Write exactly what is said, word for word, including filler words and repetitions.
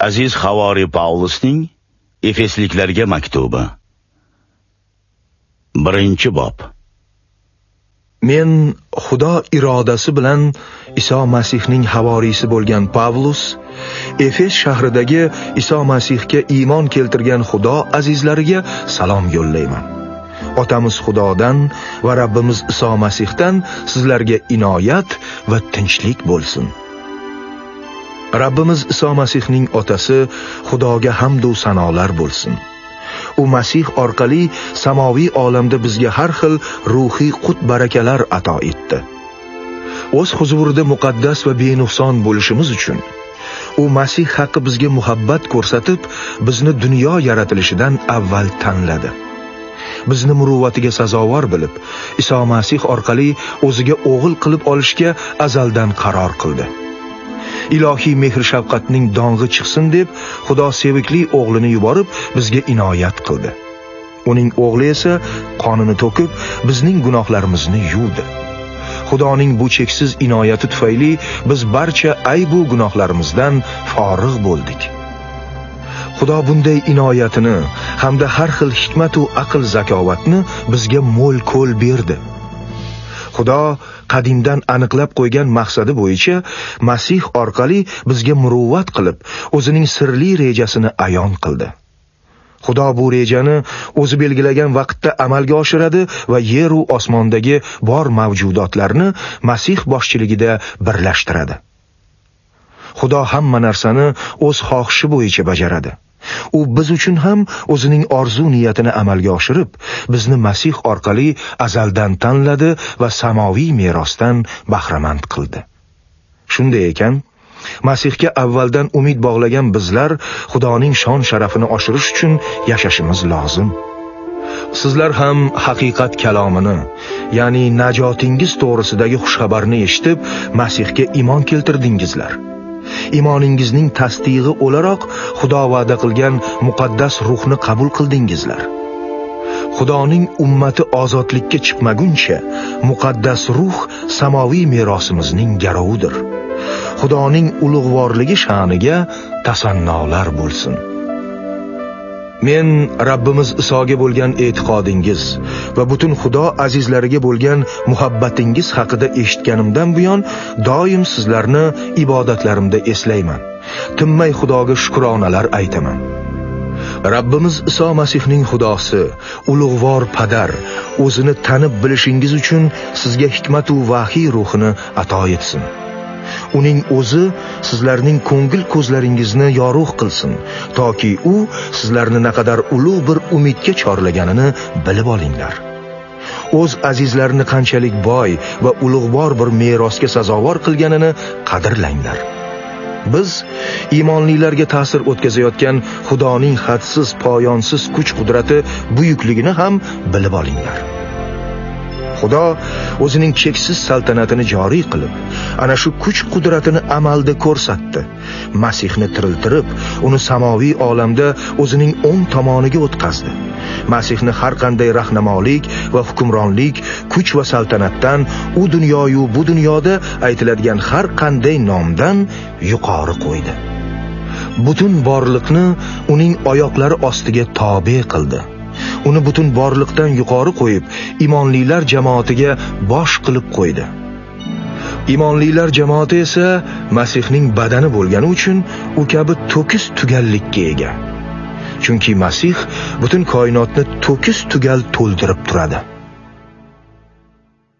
Aziz Havori Pavlusning Efesliklarga maktubi. Birinchi bob. Men Xudo irodasi bilan Iso Masihning havoriysi bo'lgan Pavlus, Efes shahridagi Iso Masihga iymon keltirgan Xudo azizlariga salom yo'llayman. Otamiz Xudodan va Rabbimiz Iso Masihdan sizlarga inoyat va tinchlik bo'lsin. Rabbimiz Iso Masihning otasi Xudoga hamd va sanolar bo'lsin. U Masih orqali samoviy olamda bizga har xil ruhiy qut barakalar ato etdi. O'z huzurida muqaddas va benuqson bo'lishimiz uchun u Masih haqqi bizga muhabbat ko'rsatib, bizni dunyo yaratilishidan avval tanladi. Bizni muruvvatiga sazovor bilib, Iso Masih orqali o'ziga o'g'il qilib olishga azaldan qaror qildi. Ilohiy mehr shafqatning dong'i chiqsin deb Xudo sevikli o'g'lini yuborib bizga inoyat qildi. Uning o'g'li esa qonini to'kib bizning gunohlarimizni yuvdi. Xudoning bu cheksiz inoyati tufayli biz barcha aybu gunohlarimizdan forig' bo'ldik. Xudo bunday inoyatini hamda har xil hikmat va aql zakovatni bizga mo'l-ko'l berdi. Xudo qadimdan aniqlab qo'ygan maqsadi bo'yicha Masih orqali bizga muruvvat qilib, o'zining sirli rejasini ayon qildi. Xudo bu rejani o'zi belgilagan vaqtda amalga oshiradi va yer va osmondagi bor mavjudotlarni Masih boshchiligida birlashtiradi. Xudo hamma narsani o'z xohishi bo'yicha bajaradi. U biz uchun ham o'zining orzu niyatini amalga oshirib, bizni Masih orqali azaldan tanladi va samoviy merosdan bahramand qildi. Shunday ekan, Masihga avvaldan umid bog'lagan bizlar Xudoning shon sharafini oshirish uchun yashashimiz lozim. Sizlar ham haqiqat kalomini, ya'ni najotingiz to'g'risidagi xushxabarni eshitib, Masihga iymon keltirdingizlar. Iymoningizning tasdig'i o'laroq Xudo va'da qilgan muqaddas ruhni qabul qildingizlar. Xudoning ummati ozodlikka chiqmaguncha muqaddas ruh samoviy merosimizning garovidir. Xudoning ulug'vorligi sha'niga tasannolar bo'lsin. Men Rabbimiz Isoga bo'lgan e'tiqodingiz va butun Xudo azizlariga bo'lgan muhabbatingiz haqida eshitganimdan buyon doim sizlarni ibodatlarimda eslayman. Tinmay Xudoga shukronalar aytaman. Rabbimiz Iso Masihning Xudosi, ulug'vor Padar, o'zini tanib bilishingiz uchun sizga hikmat va vahiy ruhini ato etsin. Uning o'zi sizlarning ko'ngil ko'zlaringizni yorug' qilsin, toki u sizlarni naqadar ulug' bir umidga chorlaganini bilib olinglar. O'z azizlarini qanchalik boy va ulug'vor bir merosga sazovor qilganini qadrlanglar. Biz iymonlilarga ta'sir o'tkazayotgan Xudoning hadsiz poyonsiz kuch-qudrati buyukligini ham bilib olinglar. Xudo o'zining cheksiz saltanatini joriy qilib, ana shu kuch-qudratini amalda ko'rsatdi. Masihni tiriltirib, uni samoviy olamda o'zining o'ng tomoniga o'tkazdi. Masihni har qanday rahnamolik va hukmronlik, kuch va saltanatdan, u dunyoyu bu dunyoda aytiladigan har qanday nomdan yuqori qo'ydi. Butun borliqni uning oyoqlari ostiga tobe qildi. Uni butun borliqdan yuqori qo'yib, iymonlilar jamoatiga bosh qilib qo'ydi. Iymonlilar jamoati esa Masihning badani bo'lgani uchun u kabi to'kis tugallikka ega. Chunki Masih butun koinotni to'kis tugal to'ldirib turadi.